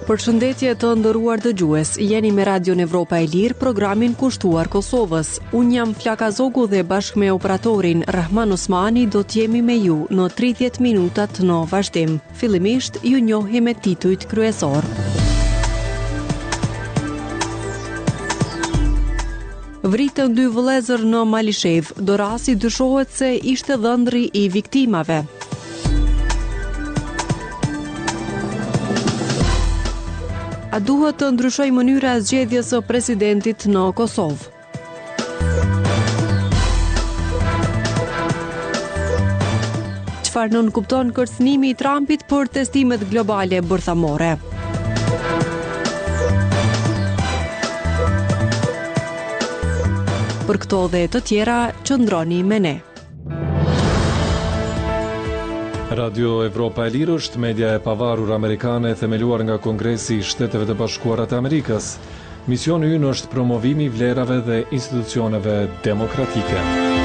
Përshëndetje të nderuar dëgjues, jeni me Radion Evropa e Lirë, programin kushtuar Kosovës. Unë jam Flaka Zogu dhe bashkë me operatorin Rahman Osmani do t'jemi me ju në 30 minutat në vazhdim. Fillimisht ju njohim me titujt kryesor. Vritën 2 vëllezër në Malishev, Dorasi dyshohet se ishte dhëndri i viktimave. A duhet të ndryshoj mënyra e zgjedhjes së presidentit në Kosovë? Çfarë nën kupton kërcënimi i Trumpit për testimet globale bërthamore? Për këto dhe të tjera, qëndroni me ne. Radio Evropa e Lirë është media e pavarur amerikane themeluar nga Kongresi i Shteteve të Bashkuara të Amerikës. Misioni ynë është promovimi i vlerave dhe institucioneve demokratike.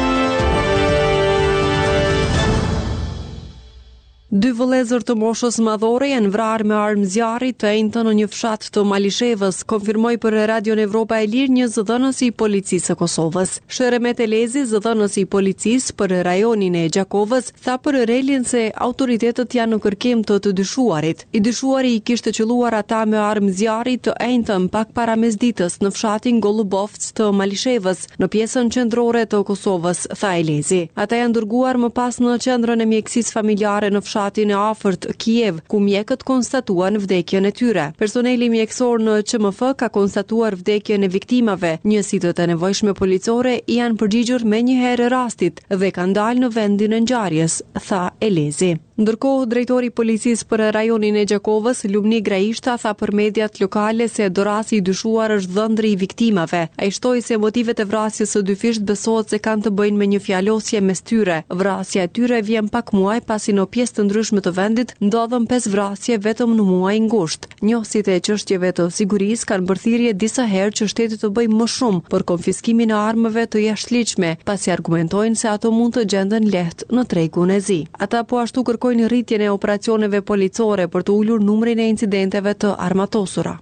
2 vëllezër të moshës madhore janë vrarë me armë zjarri të njëjtën në një fshat të Malishevës, konfirmoi për Radion Evropa e Lirë një zëdhënës i policisë së Kosovës. Sheremet Elezi, zëdhënës i policisë për rajonin e Gjakovës, tha për relin se autoritetet janë në kërkim të dyshuarit. I dyshuari i kishte qelluar ata me armë zjarri të njëjtën pak para mesditës në fshatin Golubovc të Malishevës, në pjesën qendrore të Kosovës, tha Elezi. Ata janë dërguar më pas në qendrën e mjekësisë familjare në fshatin e afërt Kiev, ku mjekët konstatuan vdekjen e tyre. Personeli mjekësor në QMF ka konstatuar vdekjen e viktimave. Njësitë e nevojshme policore janë përgjigjur menjëherë rastit dhe kanë dalë në vendin e ngjarjes, tha Elezi. Ndërkohë, drejtori i policisë për rajonin e Gjakovës, Lumni Graishta, tha për mediat lokale se Dorasi i dyshuar është dhëndri i viktimave. Ai shtoi se motivet e vrasjes së dy fisht besohet se kanë të bëjnë me një fjalosje mes tyre. Vrasja e tyre vjen pak muaj pasi në pjesë të ndryshme të vendit ndodhen 5 vrasje vetëm në muaj ngusht. Njohësit e çështjeve të sigurisë kanë bërë thirrje disa herë që shteti të bëjë më shumë për konfiskimin e armëve të jashtëligjshme, pasi argumentojnë se ato mund të gjenden lehtë në tregun e zi. Ata po ashtu kërkojnë rritjen e operacioneve policore për të ulur numrin e incidenteve të armatosura.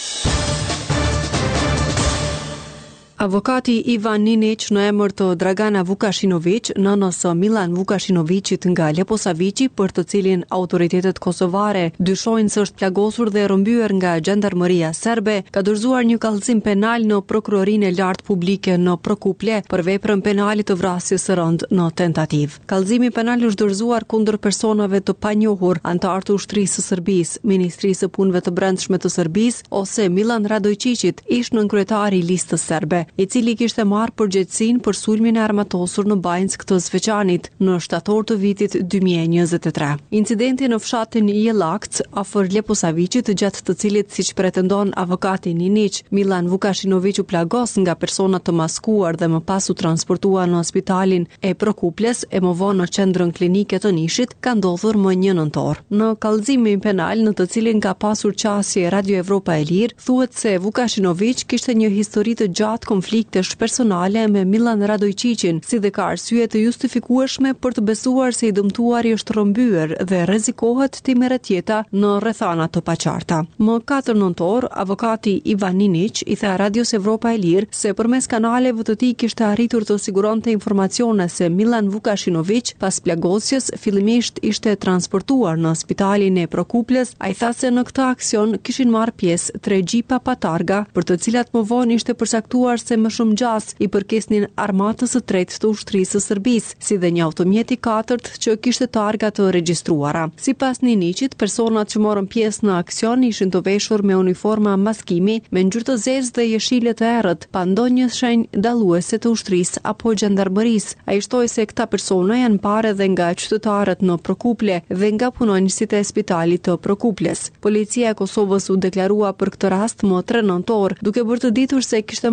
Avokati Ivan Ninic në emër të Dragana Vukashinović, nënës së Milan Vukashinovićit nga Leposavići, për të cilin autoritetet kosovare dyshojnë se është plagosur dhe rrëmbyer nga gjendarmeria serbe, ka dorëzuar një kallëzim penal në prokurorinë e lartë publike në Prokuplje për veprën penale të vrasjes së rëndë në tentativë. Kallëzimi penal është dorëzuar kundër personave të panjohur, anëtar të ushtrisë së Serbisë, Ministrisë së Punëve të Brendshme të Serbisë ose Milan Radojčićit, ish nënkryetari i listës serbe, i cili kishte marrë përgjegjësinë për sulmin e armatosur në Banjsk të Zveçanit në shtator të vitit 2023. Incidenti në fshatin Jelakc afër Leposavićit, gjatë të cilit, siç pretendon avokati Ninic, Milan Vukashinović u plagos nga persona të maskuar dhe më pas u transportua në spitalin e Prokupljes e më vonë në qendrën klinike të Nishit, ka ndodhur më 1 nëntor. Në kallëzimin penal në të cilin ka pasur qasje Radio Evropa e Lirë, thuhet se Vukashinović kishte një histori të gjatë konfliktesh personale me Milan Radojčićin, si dhe ka arsye të justifikueshme për të besuar se i dëmtuari është rrëmbyer dhe rrezikohet të merret jeta në rrethana të paqarta. Më 4 nëntor, avokati Ivan Ninic i tha Radios Evropa e Lirë se përmes kanaleve të tij kishte arritur të siguronte informacione se Milan Vukashinović pas plagosjes fillimisht ishte transportuar në spitalin e Prokupljes. Ai tha se në këtë aksion kishin marrë pjesë 3 gjipa pa targa, për të cilat më vonë ishte përsaktuar se më shumë gjas i përkesnin armatës së tretë të ushtrisë së Serbisë, si dhe një automjet i katërt që kishte targa të regjistruara. Sipas Ninicit, personat që morën pjesë në aksion ishin të veshur me uniforma maskimi, me ngjyrë të zezë dhe jeshile të errët, pa ndonjë shenjë dalluese të ushtrisë apo gjendarmerisë. Ai shtoi se këta persona janë parë edhe nga qytetarët në Prokuplje dhe nga punonjësit e spitalit të Prokupljes. Policia e Kosovës u deklarua për këtë rast më 3 nëntor, duke bërë të ditur se kishte marrë në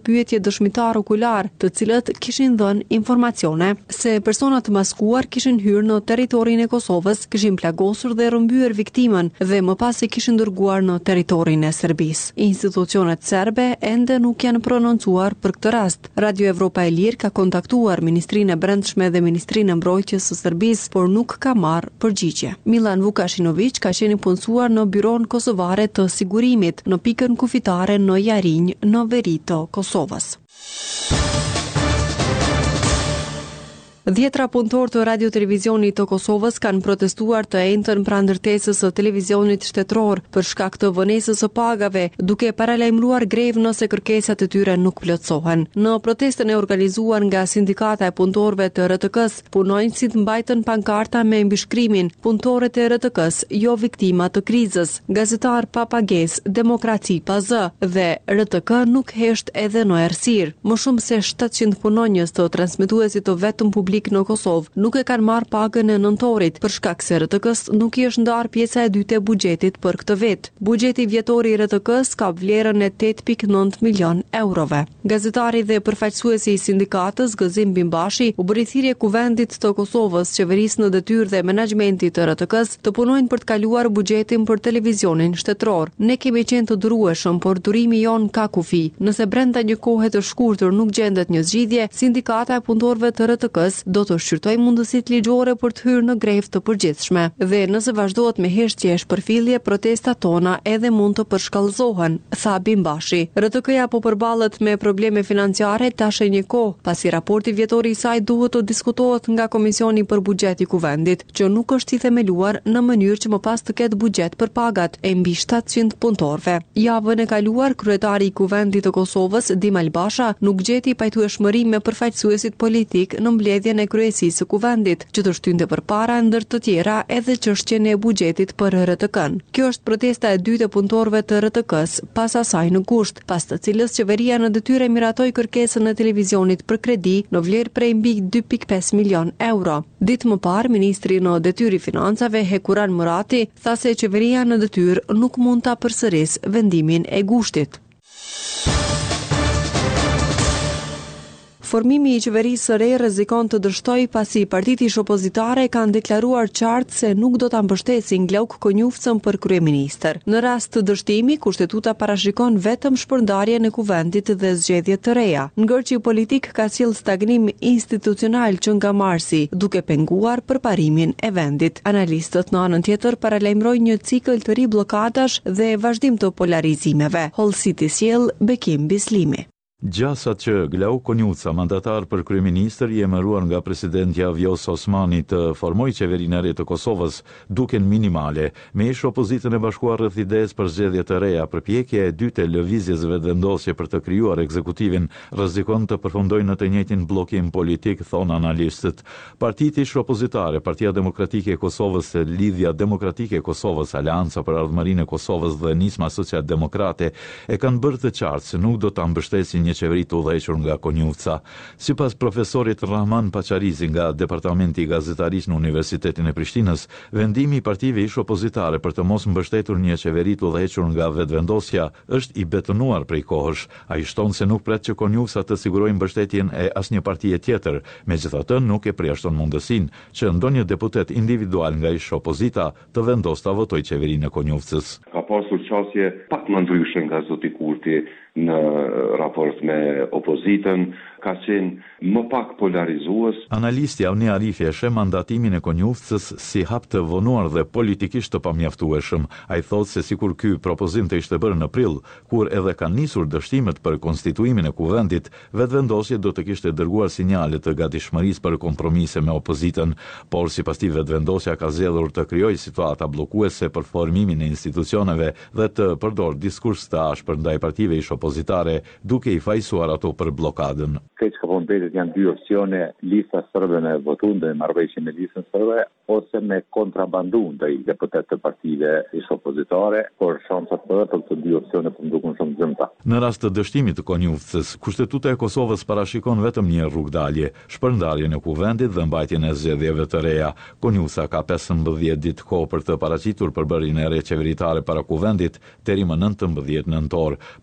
pyetje dëshmitar okular, të cilët kishin dhënë informacione se persona të maskuar kishin hyrë në territorin e Kosovës, kishin plagosur dhe rrëmbyer viktimën dhe më pas i kishin dërguar në territorin e Serbisë. Institucionet serbe ende nuk janë prononcuar për këtë rast. Radio Evropa e Lirë ka kontaktuar Ministrinë e Brendshme dhe Ministrinë e Mbrojtjes së Serbisë, por nuk ka marrë përgjigje. Milan Vukashinović ka qenë i punësuar në Byron Kosovare të Sigurimit në pikën kufitare në Jarinj, në veri të Kosovës. Dhjetra punëtor të radio-televizionit të Kosovës kanë protestuar të njëjtën pranë ndërtesës së televizionit shtetëror për shkak të vonesës së pagave, duke paralajmëruar grevë nëse kërkesat e tyre nuk plotësohen. Në protestën e organizuar nga Sindikata e Punëtorëve të RTK-s, punonjësit mbajtën pankarta me mbishkrimin "Punëtorët e RTK-s, jo viktima të krizës, gazetar pa pagesë, demokraci pa zë" dhe RTK nuk hesht edhe në errësirë. Më shumë se 700 punonjës të transmetuesit të vetëm publik në Kosovë nuk e kanë marrë pagën e nëntorit për shkak se RTK-s nuk i është ndarë pjesa e dytë e buxhetit për këtë vit. Buxheti vjetor i RTK-s ka vlerën e 8.9 milion eurove. Gazetari dhe përfaqësuesi i sindikatës Gëzim Bimbashi u bëri thirrje Kuvendit të Kosovës, qeverisë në detyrë dhe menaxhmentit të RTK-s të punojnë për të kaluar buxhetin për televizionin shtetëror. Ne kemi qenë të durueshëm, por durimi jon ka kufi. Nëse brenda një kohe të shkurtër nuk gjendet një zgjidhje, Sindikata e Punëtorëve të RTK-s do të shqyrtoj mundësitë ligjore për të hyrë në grevë të përgjithshme. Dhe nëse vazhdohet me heshtje e shpërfillje, protestat tona edhe mund të përshkallëzohen, tha Bimbashi. RTK-ja po përballet me probleme financiare tash e një kohë, pasi raporti vjetor i saj duhet të diskutohet nga Komisioni për Buxhet i Kuvendit, që nuk është i themeluar në mënyrë që më pas të ketë buxhet për pagat e mbi 700 punëtorëve. Javën e kaluar, kryetari i Kuvendit të Kosovës, Dim Albasha, nuk gjeti pajtueshmëri me përfaqësuesit politik në mbledhjen e kryesisë së Kuvendit, që të shtynte përpara ndër të tjera edhe çështjen e buxhetit për RTK-n. Kjo është protesta e dytë e punëtorëve të RTK-s pas asaj në gusht, pas të cilës qeveria në detyrë miratoi kërkesën e televizionit për kredi në vlerë prej mbi 2.5 milion euro. Ditë më parë, ministri në detyrë i financave Hekuran Murati tha se qeveria në detyrë nuk mund ta përsërisë vendimin e gushtit. Formimi i qeverisë së re rrezikon të dështojë pasi partitë ish opozitare kanë deklaruar qartë se nuk do ta mbështesin Glauk Konjufcën për kryeministër. Në rast të dështimi, kushtetuta parashikon vetëm shpërndarjen e kuvendit dhe zgjedhje të reja. Ngërçi politik ka sjellë stagnim institucional që nga marsi, duke penguar përparimin e vendit. Analistët në anën tjetër paralajmërojnë një cikël të ri bllokadash dhe vazhdim të polarizimeve. Hall City sjell Bekim Bislimi. Gjasat që Glauk Konjuca, mandatar për kryeministër i emëruar nga presidentja Vjos Osmani të formoj qeverinë e re të Kosovës, duken minimale. Me ish opozitën e bashkuar rreth idesë për zgjedhje të reja, përpjekja e dytë e lëvizjes vetëvendosje për të krijuar ekzekutivin rrezikon të përfundojë në të njëjtin bllokim politik, thon analistët. Partitë ish opozitare, Partia Demokratike e Kosovës, Lidhja Demokratike e Kosovës, Aleanca për Ardhmërinë e Kosovës dhe Nisma Social-Demokrate e kanë bërë të qartë se nuk do ta mbështesin qeveri të udhëhequr nga Konjufca. Sipas profesorit Rahman Pacharizi nga Departamenti i Gazetarisë në Universitetin e Prishtinës, vendimi i partive ish opozitare për të mos mbështetur një qeveri të udhëhequr nga vetvendosja është i betonuar prej kohësh. Ai shton se nuk pret që Konjufca të sigurojë mbështetjen e asnjë partie tjetër, megjithatë nuk e përjashton mundësinë që ndonjë deputet individual nga ish opozita të vendos ta votojë qeverinë e Konjufcës. Ka pasur qasje pak më ndryshe nga zoti Kurti në raport me opozitën, ka qenë më pak polarizues. Analisti Avni Arifi e sheh mandatimin e Konjufcës si hap të vonuar dhe politikisht të pamjaftueshëm. Ai thotë se sikur ky propozim të ishte bërë në prill, kur edhe kanë nisur dështimet për konstituimin e kuvendit, vetvendosje do të kishte dërguar sinjale të gatishmërisë për kompromise me opozitën, por sipas tij vetvendosja ka zgjedhur të krijojë situata bllokuese për formimin e institucioneve dhe të përdor diskurs të ashpër ndaj partive ish opozitare, duke i fajsuar ato për blokadën. Këtë që mbetet janë dy opsione, lista sërbe me votun dhe marrëveshje me listën sërbe, ose me kontrabandu ndaj deputet të partive ish opozitare, por shansat për këto dy opsione po ndukun shumë gjëmta. Në rast të dështimit të Konjufcës, Kushtetuta e Kosovës parashikon vetëm një rrugdalje, shpërndarjen e kuvendit dhe mbajtjen e zgjedhjeve të reja. Konjufca ka 15 ditë kohë për të paraqitur përbërjen e re qeveritare para kuvendit deri më 19 nëntor. Pas kësaj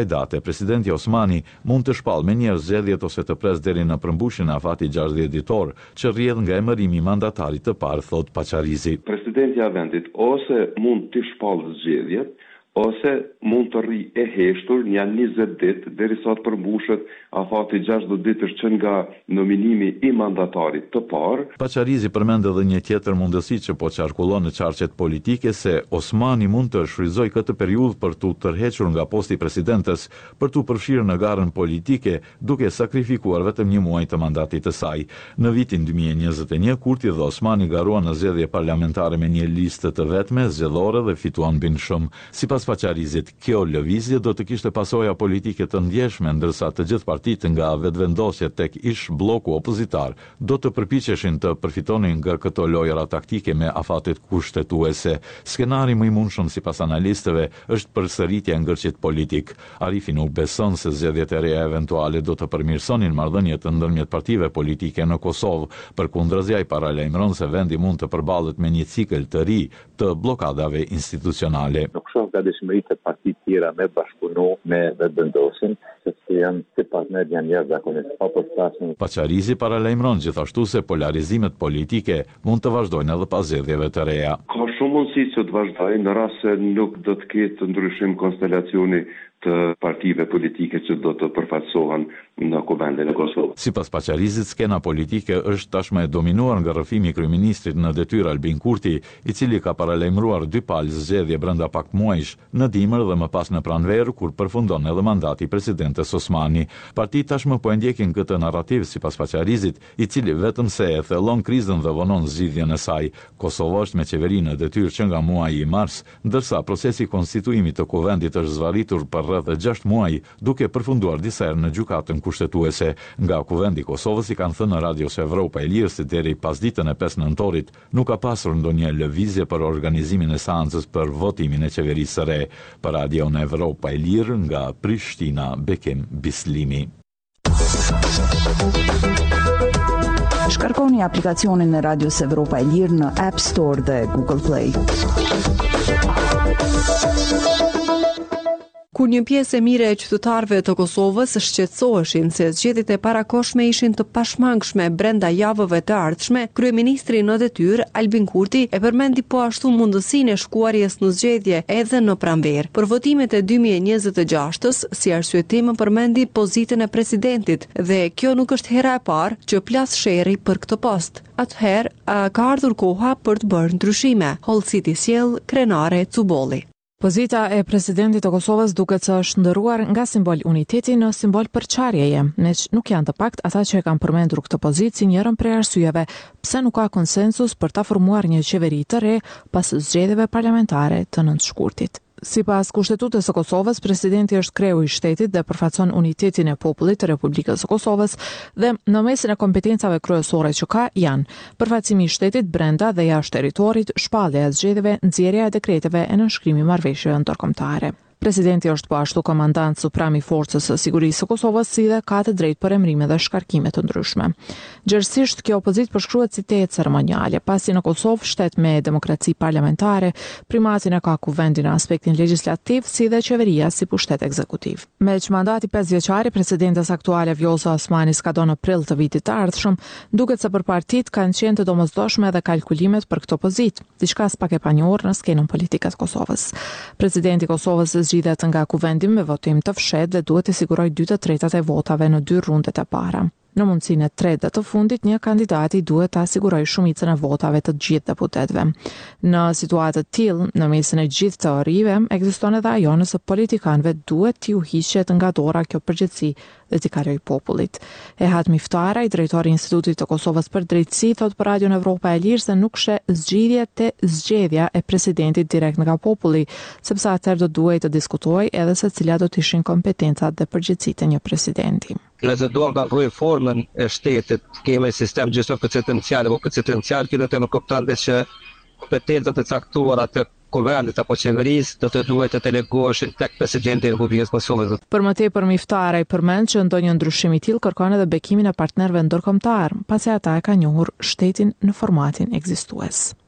kësaj date, presidenti Osmani mund të shpallë me njerë zgjedhjet ose të pres deri në përmbushjen e afatit 60 ditor, që rrjedh nga emërimi i mandatarit të parë, thot Pacharizi. Presidenti i vendit ose mund të shpallë zgjedhjet, ose mund të rri e heshtur një 20 ditë derisa të përmbushet afati 60 ditësh që nga nominimi i mandatarit të parë. Pacharizi përmend edhe një tjetër mundësi që po qarkullon në qarqet politike, se Osmani mund të shfrytëzojë këtë periudhë për t'u tërhequr nga posti i presidentes, për t'u përfshirë në garën politike, duke sakrifikuar vetëm një muaj të mandatit të saj. Në vitin 2021, Kurti dhe Osmani garuan në zgjedhje parlamentare me një listë të vetme zgjedhore dhe fituan bindshëm. Sipas Pacharizit, kjo lëvizje do të kishte pasoja politike të ndjeshme, ndërsa të gjithë partitë nga vetëvendosjet tek ish bloku opozitar do të përpiqeshin të përfitonin nga këto lojra taktike me afatet kushtetuese. Skenari më i mundshëm sipas analistëve është përsëritja e ngërçit politik. Arifi nuk beson se zgjedhjet e reja eventuale do të përmirësonin marrëdhëniet ndërmjet partive politike në Kosovë. Përkundërzi, ai paralajmëron se vendi mund të përballet me një cikël të ri të blokadave institucionale. Dëshmëritë e partitë tjera me bashkëpunu me vendosin, sepse janë si partner janë jashtëzakonisht pa përshtatshëm. Pacharizi paralajmëron gjithashtu se polarizimet politike mund të vazhdojnë edhe pas zgjedhjeve të reja. Ka shumë mundësi që të vazhdojnë në rast se nuk do të ketë ndryshim konstelacioni të partive politike që do të përfaqësohen në kuvendin e Kosovës. Sipas Pacharizit, skena politike është tashmë e dominuar nga rrëfimi i kryeministrit në detyrë Albin Kurti, i cili ka paralajmëruar 2 palë zgjedhje brenda pak muajsh, në dimër dhe më pas në pranverë, kur përfundon edhe mandati i presidentes Osmani. Partitë tashmë po e ndjekin këtë narrativ sipas Pacharizit, i cili vetëm se e thellon krizën dhe vonon zgjidhjen e saj. Kosova është me qeveri në detyrë që nga muaji i mars, ndërsa procesi konstituimit të kuvendit është zvarritur për rreth 6 muaj, duke përfunduar disa herë në gjykatën kushtetuese. Nga kuvendi i Kosovës i kanë thënë në Radios Evropa e Lirë se deri pas ditën e 5 nëntorit nuk ka pasur ndonjë lëvizje për organizimin e seancës për votimin e qeverisë së re. Për Radion Evropa e Lirë nga Prishtina, Bekim Bislimi. Shkarkoni aplikacionin e Radios Evropa e Lirë në App Store dhe Google Play. Kur një pjesë e mire e qytetarëve të Kosovës shqetësoheshin se zgjedhjet e parakohshme ishin të pashmangshme brenda javëve të ardhshme, kryeministri në detyrë Albin Kurti e përmendi po ashtu mundësinë e shkuarjes në zgjedhje edhe në pranverë. Për votimet e 2026-s, si arsyetim përmendi pozitën e presidentit dhe kjo nuk është hera e parë që plas sherri për këtë post. Atëherë ka ardhur koha për të bërë ndryshime, hollësiti sjell Krenare Cubolli. Pozita e presidentit të Kosovës duket se është ndëruar nga simbol uniteti në simbol përçarjeje, meq nuk janë të pakt ata që e kanë përmendur këtë pozitë si njërin prej arsyeve pse nuk ka konsensus për ta formuar një qeveri të re pas zgjedhjeve parlamentare të 9 shkurtit. Sipas Kushtetutës së Kosovës, presidenti është kreu i shtetit dhe përfaqëson unitetin e popullit të Republikës së Kosovës dhe në mesin e kompetencave kryesore që ka janë përfaqësimi i shtetit brenda dhe jashtë territorit, shpallja e zgjedhjeve, nxjerrja e dekreteve e nënshkrimi i marrëveshjeve ndërkombëtare. Presidenti është po ashtu komandant suprem i Forcës së Sigurisë së Kosovës, si dhe ka të drejtë për emrime dhe shkarkime të ndryshme. Gjithsesi, kjo pozitë përshkruhet si teje ceremoniale, pasi në Kosovë, shtet me demokraci parlamentare, primatin e ka kuvendi në aspektin legjislativ, si dhe qeveria si pushtet ekzekutiv. Meq mandati 5 vjeçar i presidentes aktuale Vjosa Osmani ska në prill të vitit të ardhshëm, duket se për partitë kanë qenë të domosdoshme edhe kalkulimet për këtë pozitë, diçka s'pak e panjohur në skenën politike të Kosovës. Presidenti i Kosovës zgjidhet nga kuvendi me votim të fshehtë dhe duhet të sigurojë 2/3 e votave në 2 rundet e para. Në mundësinë e tretë dhe të fundit, një kandidati duhet të sigurojë shumicën e votave të gjithë deputetëve. Në situatë të tillë, në mesin e gjithë teorive, ekziston edhe ajo nëse politikanëve duhet t'i u hiqet nga dora kjo përgjegjësi dhe t'i kalojë popullit. Ehat Miftara, i drejtori i Institutit të Kosovës për Drejtësi, thot për Radion Evropa e Lirë se nuk sheh zgjidhje te zgjedhja e presidentit direkt nga populli, sepse atëherë do duhet të diskutojë edhe se cilat do të ishin kompetencat dhe përgjegjësitë e një presidenti. Nëse do nga reformën e shtetit, kemi sistem gjithë presidencial apo presidencial, kjo do të më kupton që kompetencat e caktuara të kuvendit apo qeverisë do të duhet të delegoheshin tek presidenti i Republikës Kosovës. Për më tepër Miftara i përmend që ndonjë ndryshim i tillë kërkon edhe bekimin e partnerëve ndërkombëtar, pasi ata e kanë njohur shtetin në formatin ekzistues.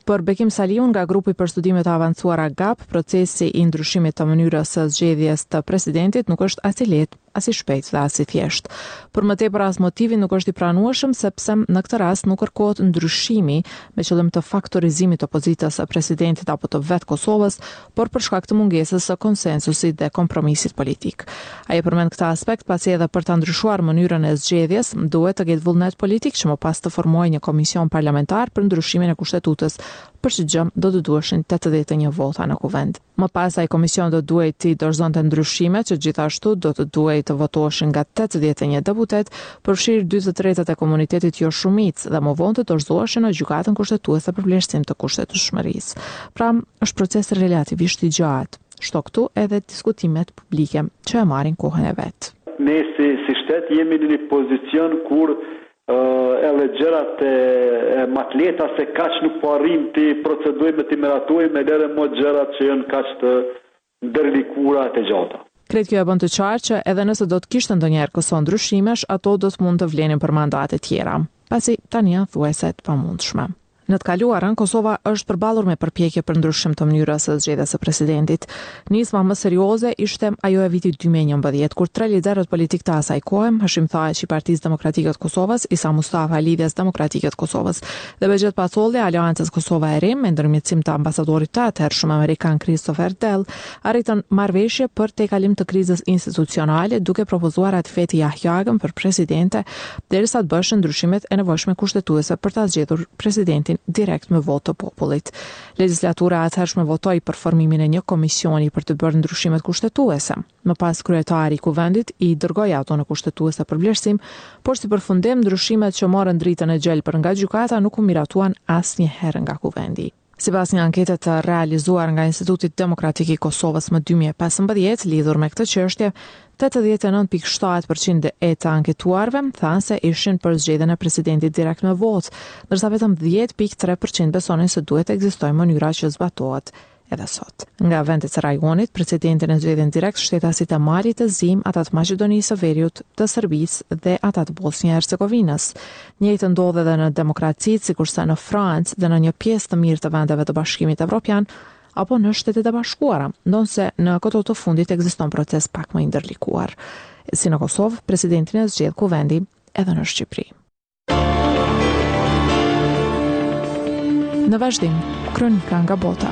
Për Bekim Saliun nga grupi për studime të avancuara GAP, procesi i ndryshimit të mënyrës së zgjedhjes të presidentit nuk është as i lehtë, as i shpejt dhe as i thjesht. Për më tepër as motivi nuk është i pranueshëm sepse në këtë rast nuk kërkohet ndryshimi me qëllim të faktorizimit të pozitës së presidentit apo të vetë Kosovës, por për shkak të mungesës së konsensusit dhe kompromisit politik. Ai përmend këtë aspekt pasi edhe për ta ndryshuar mënyrën e zgjedhjes duhet të ketë vullnet politik që më pas të formojë një komision parlamentar për ndryshimin e kushtetutës, për që gjë do të duheshin 81 vota në kuvend. Më pas ai komision do duhet të dorëzonte ndryshime që gjithashtu do të duhet të votoheshin nga 81 deputet, përfshirë 2/3 e komunitetit jo shumicë dhe më vonë të dorëzoheshin në gjykatën kushtetuese për vlerësim të kushtetueshmërisë. Pra, është proces relativisht i gjatë. Shto këtu edhe diskutimet publike që e marrin kohën e vet. Ne si shtet jemi në një pozicion kur edhe gjërat e matleta se kaq nuk po arrim të procedojmë të miratojmë edhe më gjërat që janë kaq të ndërlikuara të gjata. Kretë kjo e bën të qartë që edhe nëse do të kishte ndonjëherë këso ndryshimesh, ato do të mund të vlenin për mandate tjera, pasi tani janë thuajse të pamundshme. Në të kaluarën, Kosova është përballur me përpjekje për ndryshim të mënyrës së zgjedhjes së presidentit. Nisma më serioze ishte ajo e vitit 2011, kur tre liderët politik të asaj kohe, Hashim Thaçi i Partisë Demokratike të Kosovës, Isa Mustafa i Lidhjes Demokratike të Kosovës dhe Behçet Pasolli i Aleancës Kosova e Re, me ndërmjetësim të ambasadorit të atëhershëm amerikan Christopher Dell, arritën marrëveshje për tejkalim të krizës institucionale, duke propozuar atë Fethi Yahjagën për presidente, derisa të bëshën ndryshimet e nevojshme kushtetuese për ta zgjedhur presidentin direkt me votë të popullit. Legjislatura atëhershme votoi për formimin e një komisioni për të bërë ndryshimet kushtetuese. Më pas kryetari i kuvendit i dërgoi ato në kushtetuese për vlerësim, por si përfundim ndryshimet që morën dritën e gjelbër nga gjykata nuk u miratuan asnjëherë nga kuvendi. Sipas një ankete të realizuar nga Instituti Demokratik i Kosovës më 2015 lidhur me këtë çështje, 89.7% e të anketuarve thanë se ishin për zgjedhjen e presidentit direkt me votë, ndërsa vetëm 10.3% besonin se duhet ekzistojë mënyra që zbatohet edhe sot. Nga vendet e rajonit, precedentin e zgjedhjen direkt shtetasit e Malit, të Zim, ata të Maqedonisë së Veriut, të Serbisë dhe ata të Bosnjë e Hercegovinës. Njëjtë ndodh edhe në demokracitë, sikurse në Francë dhe në një pjesë të mirë të vendeve të Bashkimit Evropian, apo në Shtetet e Bashkuara, ndonse në këto të fundit ekziston proces pak më i ndërlikuar. Si në Kosovë, presidentin e zgjedh kuvendi edhe në Shqipëri. Në vazhdim, kronika nga bota.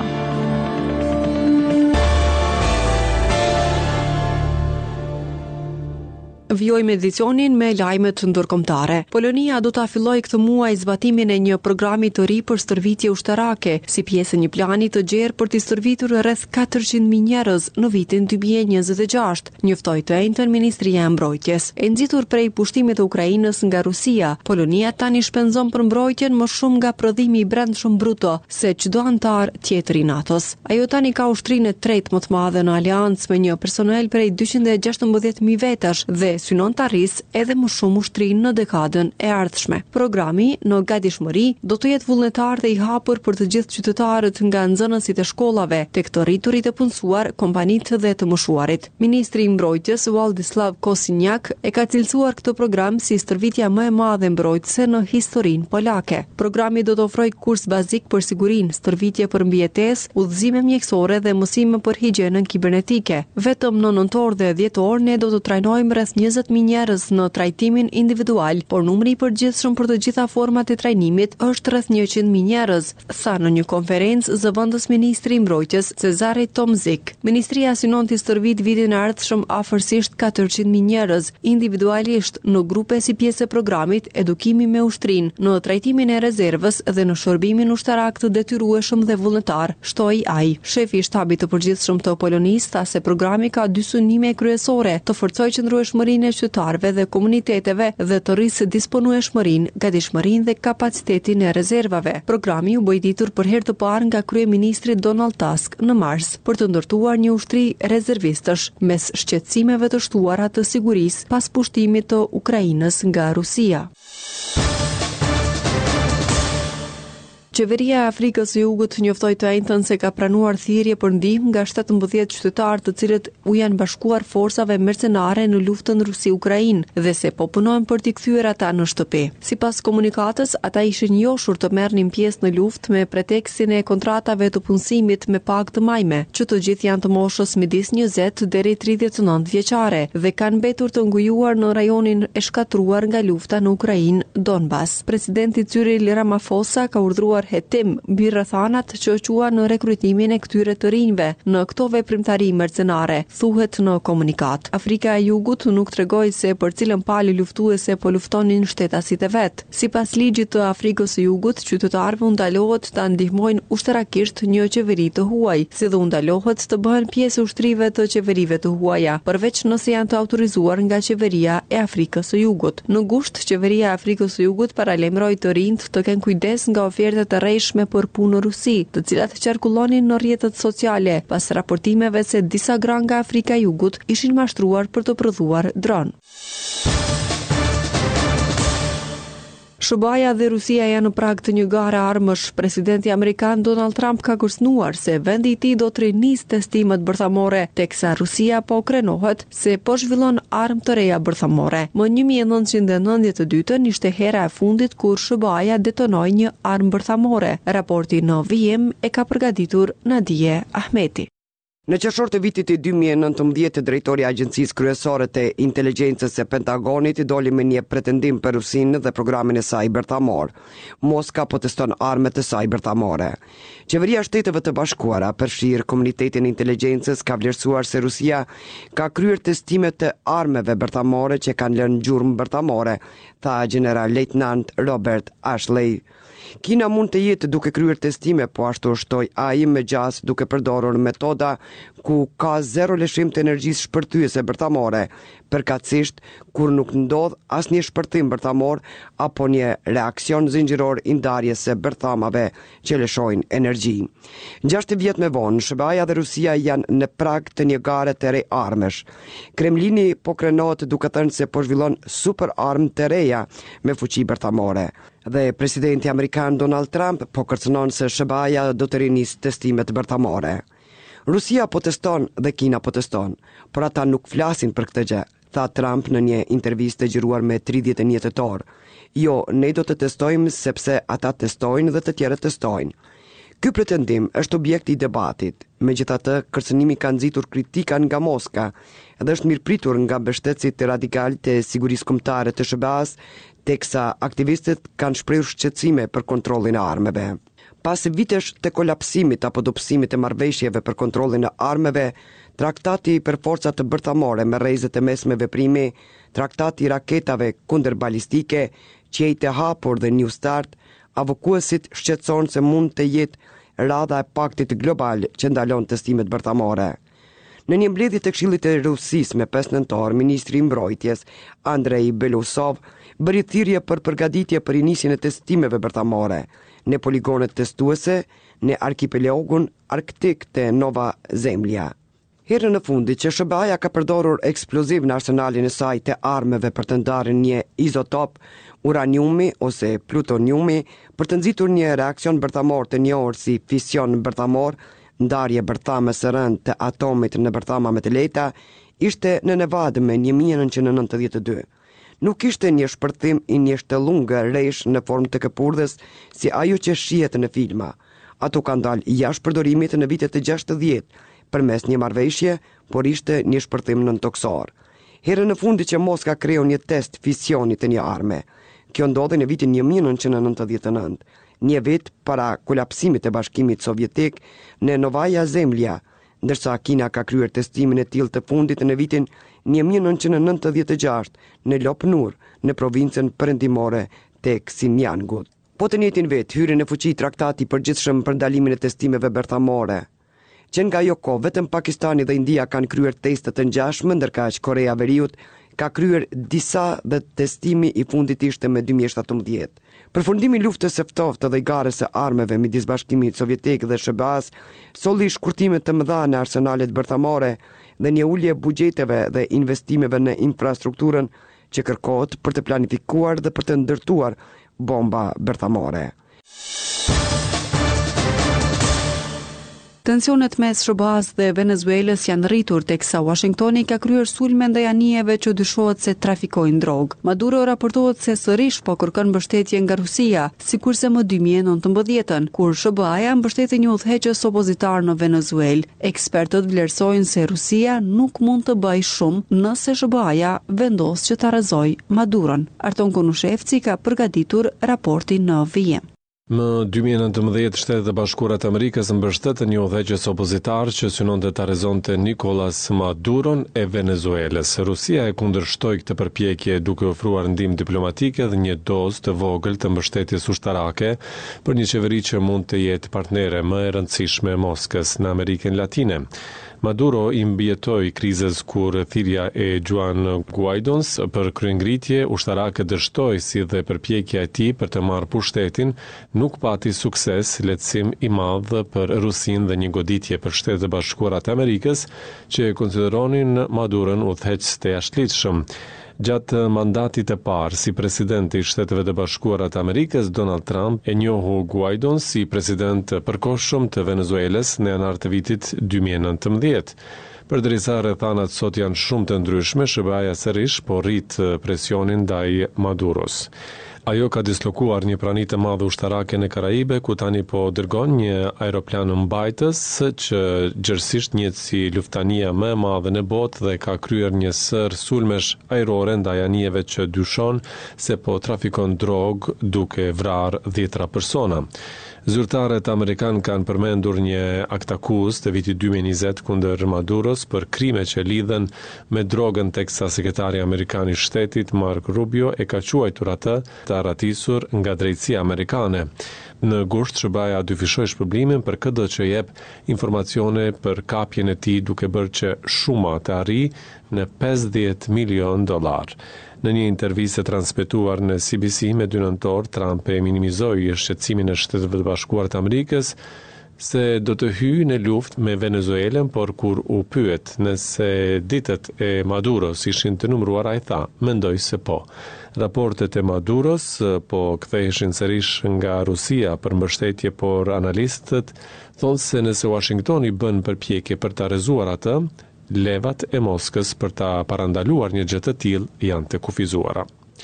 Vjojmë edicionin me lajmet ndërkombëtare. Polonia do ta fillojë këtë muaj zbatimin e një programi të ri për stërvitje ushtarake, si pjesë e një plani të gjerë për të stërvitur rreth 400.000 njerëz në vitin 2026, njoftoi të njëjtën Ministria e Mbrojtjes. E nxitur prej pushtimit të Ukrainës nga Rusia, Polonia tani shpenzon për mbrojtjen më shumë nga prodhimi i brendshëm bruto se çdo antar tjetër i NATO-s. Ajo tani ka ushtrinë e tretë më të madhe në aleancë me një personel prej 216.000 vetash dhe synon të arrisë edhe më shumë ushtrinë në dekadën e ardhshme. Programi në gatishmëri do të jetë vullnetar dhe i hapur për të gjithë qytetarët nga nxënësit e shkollave, tek të rriturit e punësuar, kompanitë dhe të moshuarit. Ministri i Mbrojtjes Władysław Kosiniak e ka cilësuar këtë program si stërvitja më e madhe mbrojtëse në historinë polake. Programi do të ofrojë kurs bazik për sigurinë, stërvitje për mbijetesë, udhëzime mjekësore dhe mësime për higjienën kibernetike. Vetëm në nëntor dhe dhjetor ne do të trajnojmë rreth 20.000 njerëz në trajtimin individual, por numri i përgjithshëm për të gjitha format e trajnimit është rreth 100.000 njerëz, tha në një konferencë zëvendës ministri i Mbrojtjes Cezari Tomzik. Ministria synon të stërvit vitin e ardhshëm afërsisht 400.000 njerëz, individualisht në grupe si pjesë e programit Edukimi me ushtrinë, në trajtimin e rezervës dhe në shërbimin ushtarak të detyrueshëm dhe vullnetar, shtoi ai. Shefi i shtabit të përgjithshëm të Polonisë tha se programi ka dy synime kryesore: të forcojë qëndrueshmërinë e qytetarëve dhe komuniteteve dhe të rrisë disponueshmërinë, gatishmërinë dhe kapacitetin e rezervave. Programi u bë i ditur për herë të parë nga kryeministri Donald Tusk në mars për të ndërtuar një ushtri rezervistësh mes shqetësimeve të shtuara të sigurisë pas pushtimit të Ukrainës nga Rusia. Qeveria e Afrikës së Jugut njoftoi të njëjtën se ka pranuar thirrje për ndihmë nga 17 qytetarë të cilët u janë bashkuar forsave mercenare në luftën Rusi-Ukrainë dhe se po punojnë për t'i kthyer ata në shtëpi. Sipas komunikatës, ata ishin njohur të merrnin pjesë në luftë me pretekstin e kontratave të punësimit me pagë të majme, që të gjithë janë të moshës midis 20 deri 39 vjeçare dhe kanë mbetur të ngujuar në rajonin e shkatruar nga lufta në Ukrainë, Donbas. Presidenti Cyril Ramaphosa ka urdhëruar hetim mbi rrethanat që quan në rekrutimin e këtyre të rinjve në këto veprimtari mercenare, thuhet në komunikat. Afrika e Jugut nuk tregoi se për cilën palë luftuese po luftonin shtetasit e vet. Sipas ligjit të Afrikës së Jugut, qytetarëve u ndalohet ta ndihmojnë ushtrakisht një qeveri të huaj, si dhe u ndalohet të bëhen pjesë ushtrive të qeverive të huaja, përveç nëse janë të autorizuar nga qeveria e Afrikës së Jugut. Në gusht, qeveria e Afrikës së Jugut paralajmëroi të rinjt të kenë kujdes nga ofertat të rreshme për punë në Rusi, të cilat qarkullonin në rrjetet sociale pas raportimeve se disa gra nga Afrika e Jugut ishin mashtruar për të prodhuar dron. SBA dhe Rusia janë në prag të një gare armësh. Presidenti amerikan Donald Trump ka kërcënuar se vendi i tij do të rinisë testimet bërthamore, teksa Rusia po krenohet se po zhvillon armë të reja bërthamore. Më 1992 ishte hera e fundit kur SBA detonoi një armë bërthamore. Raporti në vijim e ka përgatitur Nadije Ahmeti. Në qershor të vitit 2019, drejtori i Agjencisë Kryesore të Inteligjencës së Pentagonit doli me një pretendim për Rusinë dhe programin e saj bërthamor. Moska po teston armët e saj bërthamore. Qeveria e Shteteve të Bashkuara, përfshirë komunitetin e inteligjencës, ka vlerësuar se Rusia ka kryer testime të armëve bërthamore që kanë lënë gjurmë bërthamore, tha general-lejtnant Robert Ashley. Kina mund të jetë duke kryer testime, po ashtu shtoi ai me gjas duke përdorur metoda ku ka zero lëshim të energjisë shpërthyese bërthamore, përkatësisht kur nuk ndodh asnjë shpërthim bërthamor apo një reaksion zinxhiror i ndarjes së bërthamave që lëshojnë energji. 6 vjet më vonë, SBA dhe Rusia janë në prag të një gare të re armësh. Kremlini po krenohet duke thënë se po zhvillon super armë të reja me fuqi bërthamore. Dhe presidenti amerikan Donald Trump po kërcënon se SBA do të rinisë testimet bërthamore. Rusia po teston dhe Kina po teston, por ata nuk flasin për këtë gjë, tha Trump në një intervistë gjiruar me 31 tetor. Jo, ne do të testojmë sepse ata testojnë dhe të tjerët testojnë. Ky pretendim është objekt i debatit. Megjithatë, kërcënimi ka nxitur kritika nga Moska dhe është mirëpritur nga mbështetësit radikal të sigurisë kombëtare të SBA-s, teksa aktivistët kanë shprehur shqetësime për kontrollin e armëve. Pas vitesh të kolapsimit apo dobësimit të marrëveshjeve për kontrollin e armëve, traktati për forcat të bërthamore me rrezet të mesme veprimi, traktati i raketave kundër balistike, qejtë e hapur dhe New Start, avokuesit shqetëson se mund të jetë radha e paktit global që ndalon testimet bërthamore. Në një mbledhje të Këshillit të Rusisë me 5 nëntor, ministri i mbrojtjes Andrei Belousov bëri thirrje për përgatitje për nisjen e testimeve bërthamore në poligonet testuese në arkipelagun arktik të Nova Zemlja. Herën e fundit që SBA ka përdorur eksploziv në arsenalin e saj të armëve për të ndarë një izotop, uraniumi ose plutoniumi, për të nxitur një reakcion bërthamor të njohur si fision bërthamor, ndarje bërthame së rënd të atomit në bërthama më të lehta, ishte në Nevada me 1992. Nuk ishte një shpërthim i një shtëllungë rresh në formë të këpurdhës si ajo që shihet në filma. Ato kanë dalë jashtë përdorimit në vitet e 60 përmes një marrëveshje, por ishte një shpërthim nëntoksor. Herën e fundit që Moska kreu një test fisioni të një arme. Kjo ndodhi në vitin 1999, një vit para kolapsimit të Bashkimit Sovjetik në Novaja Zemlja, ndërsa Kina ka kryer testimin e tillë të fundit në vitin 1996 në Lopnur, në provincën perëndimore të Xinjiangut. Po të njëjtin vit hyri në fuqi traktati i përgjithshëm për ndalimin e testimeve bërthamore. Që nga ajo kohë vetëm Pakistani dhe India kanë kryer teste të ngjashme, ndërkaq Korea e Veriut ka kryer disa dhe testimi i fundit ishte me 2017. Përfundimi i luftës së ftohtë dhe i garës së armëve midis Bashkimit Sovjetik dhe SBA-s solli shkurtime të mëdha në arsenalet bërthamore dhe një ulje buxheteve dhe investimeve në infrastrukturën që kërkohet për të planifikuar dhe për të ndërtuar bomba bërthamore. Tensionet mes SBA-s dhe Venezuelës janë rritur teksa Washingtoni ka kryer sulme ndaj anijeve që dyshohet se trafikojnë drogë. Maduro raportohet se sërish po kërkon mbështetje nga Rusia, sikurse më 2019, kur SBA-ja mbështeti një udhëheqës opozitar në Venezuelë. Ekspertët vlerësojnë se Rusia nuk mund të bëjë shumë nëse SBA-ja vendos që ta rrezojë Maduron. Arton Konushevci ka përgatitur raportin në vijim. Më 2019, Shtetet e Bashkuara të Amerikës mbështetën një udhëheqës opozitar që synonte ta rrezonte Nicolas Maduron e Venezuelës. Rusia e kundërshtoi këtë përpjekje duke ofruar ndihmë diplomatike dhe një dozë të vogël të mbështetjes ushtarake për një qeveri që mund të jetë partnere më e rëndësishme e Moskës në Amerikën Latine. Maduro i mbijetoi krizës kur thirrja e Juan Guaidons për kryengritje ushtarake dështoi si dhe përpjekja e tij për të marrë pushtetin nuk pati sukses, lehtësim i madh për Rusinë dhe një goditje për Shtetet e Bashkuara të Amerikës që e konsideronin Maduron udhëheqës të jashtëligjshëm. Gjatë mandatit të parë si presidenti i Shteteve të Bashkuara të Amerikës, Donald Trump e njohu Guaidon si president përkohshëm të Venezuelës në janar të vitit 2019. Përderisa rrethanat sot janë shumë të ndryshme, SBA-ja sërish po rrit presionin ndaj Maduros. Ajo ka dislokuar një prani të madhe ushtarake në Karaibe, ku tani po dërgon një aeroplan mbajtës që gjërësisht njëtë si luftania më e madhe në botë dhe ka kryer një sër sulmesh ajrore ndaj anijeve që dyshon se po trafikon drogë duke vrarë 10 persona. Zyrtarët amerikanë kanë përmendur një akt akuzë të vitit 2020 kundër Maduros për krime që lidhen me drogën, teksa sekretari amerikan i shtetit Mark Rubio e ka quajtur atë të arratisur nga drejtësia amerikane. Në gusht, SBA-ja dyfishoi shpërblimin për këtë që jep informacione për kapjen e tij duke bërë që shuma të arrijë në $50 milion. Në një intervistë transmetuar në CBC me 2 nëntor, Trump e minimizoi shqetësimin e Shteteve të Bashkuara të Amerikës se do të hyjë në luftë me Venezuelën, por kur u pyet nëse ditët e Maduros ishin të numëruar, ai tha, mendoj se po. Raportet e Maduros po ktheheshin sërish nga Rusia për mbështetje, por analistët thonë se nëse Washingtoni bën përpjekje për ta rrezuar atë, levat e Moskës për ta parandaluar një gjë të tillë janë të kufizuara.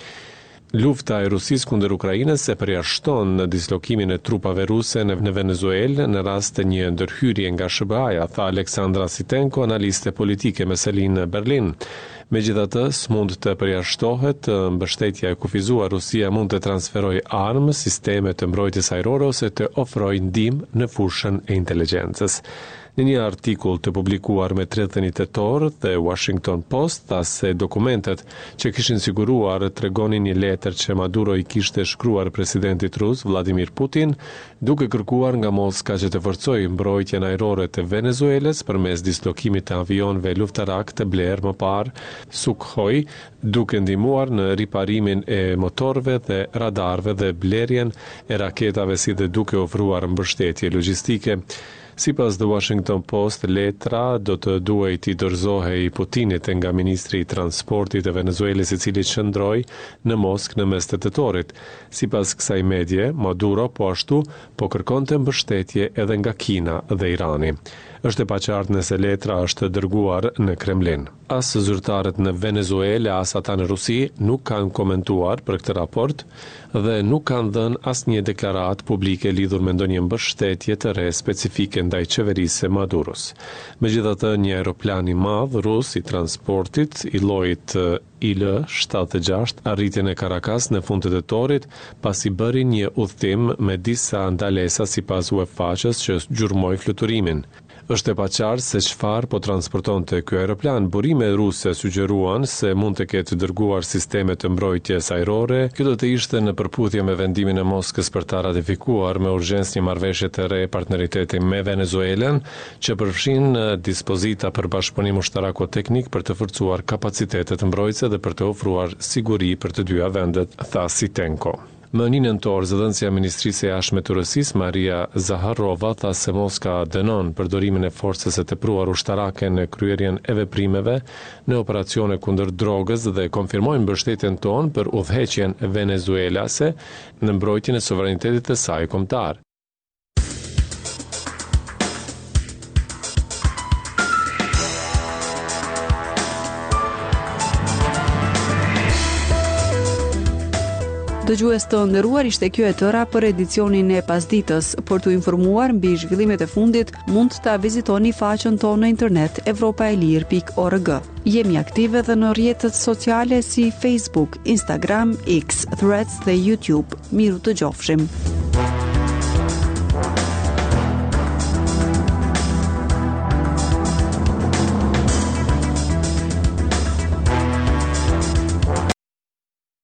Lufta e Rusisë kundër Ukrainës e përjashton në dislokimin e trupave ruse në Venezuelë në rast të një ndërhyrje nga SBA-ja, tha Aleksandra Sitenko, analiste politike me selinë në Berlin. Megjithatë, s'mund të përjashtohet mbështetja e kufizuar. Rusia mund të transferojë armë, sisteme të mbrojtjes ajrore ose të ofrojë ndihmë në fushën e inteligjencës. Në një artikull të publikuar me 30 tetor, The Washington Post tha se dokumentet që kishin siguruar tregonin një letër që Maduro i kishte shkruar presidentit rus Vladimir Putin, duke kërkuar nga Moska që të forcojë mbrojtjen ajrore të Venezuelës përmes dislokimit të avionëve luftarak të blerë më parë Sukhoi, duke ndihmuar në riparimin e motorëve dhe radarëve dhe blerjen e raketave, si dhe duke ofruar mbështetje logjistike. Sipas The Washington Post, letra do të duhej t'i dorëzohej Putinit nga ministri i transportit e Venezuelës, i cili qëndroi në Moskë në mes të tetorit. Sipas kësaj medie, Maduro po ashtu po kërkonte mbështetje edhe nga Kina dhe Irani. Është e paqartë nëse letra është dërguar në Kremlin. As zyrtarët në Venezuelë, as ata në Rusi nuk kanë komentuar për këtë raport dhe nuk kanë dhënë asnjë deklaratë publike lidhur me ndonjë mbështetje të re specifike ndaj qeverisë së Maduros. Megjithatë, një aeroplan i madh rus i transportit i llojit IL-76 arriti në Caracas në fund të tetorit, pasi bëri një udhtim me disa ndalesa sipas UEFA-s që gjurmoi fluturimin. Është e paqartë se çfarë po transportonte ky aeroplan. Burime ruse sugjeruan se mund të ketë dërguar sisteme të mbrojtjes ajrore. Kjo do të ishte në përputhje me vendimin e Moskës për ta ratifikuar me urgjencë një marrëveshje të re partneriteti me Venezuelën, që përfshin dispozita për bashkëpunim ushtarako-teknik për të forcuar kapacitetet mbrojtëse dhe për të ofruar siguri për të dyja vendet, tha Sitenko. Më 1 nëntor, zëdhënësia e Ministrisë së Jashtme të Rusisë, Maria Zaharova, tha se Moska dënon përdorimin e forcës së tepruar ushtarake në kryerjen e veprimeve në operacione kundër drogës dhe konfirmoi mbështetjen tonë për udhëheqjen venezuelase në mbrojtjen e sovranitetit të saj kombëtar. Dëgjues të nderuar, ishte kjo e tëra për edicionin e pasditës. Për t'u informuar mbi zhvillimet e fundit, mund ta vizitoni faqen tonë në internet evropaelir.org. Jemi aktive edhe në rrjetet sociale si Facebook, Instagram, X, Threads dhe YouTube. Miru të gjofshim.